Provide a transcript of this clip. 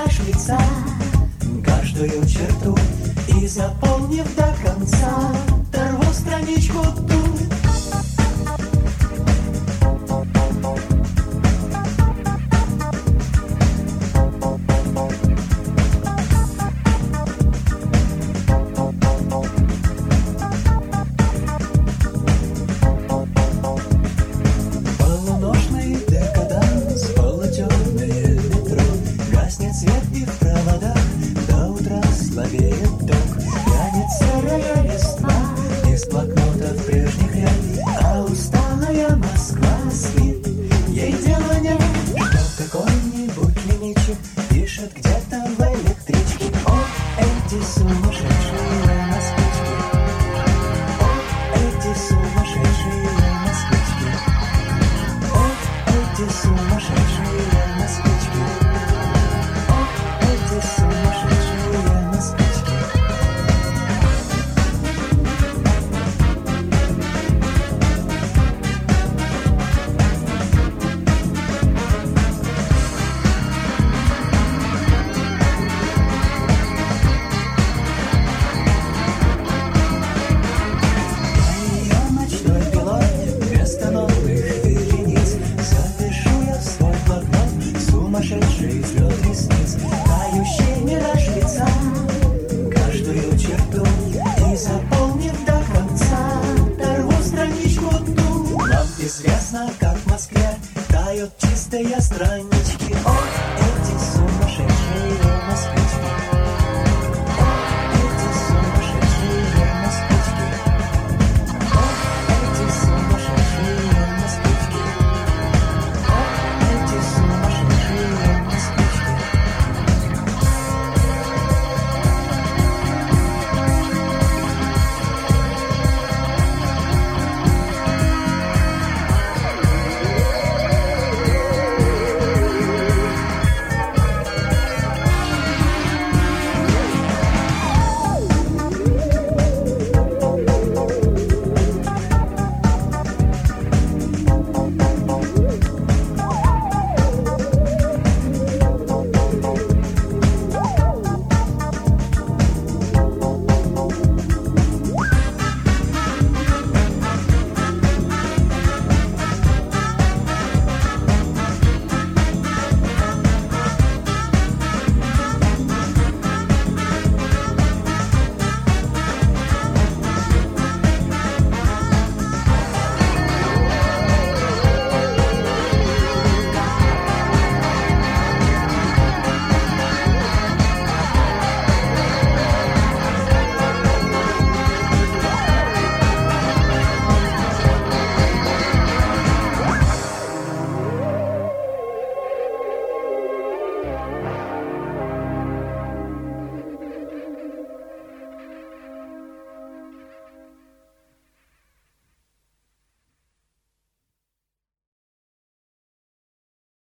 пейзаж лица, каждую черту, и заполнив до конца, дорву страничку ту. Полуношный декаданс, полутемное метро, гаснет свет и в проводах, до утра слабеет ток. Тянет серая листва из блокнотов прежних лет, а усталая Москва спит, ей дела нет. Что какой-нибудь лимитчик пишет где-то в электричке: о, эти сумасшедшие москвички, о, эти сумасшедшие москвички, о, эти сумасшедшие москвички, о, эти сумасшедшие москвички. Я ночной пилот, вместо новых верениц запишу я в свой блокнот сумасшедший взлет ресниц.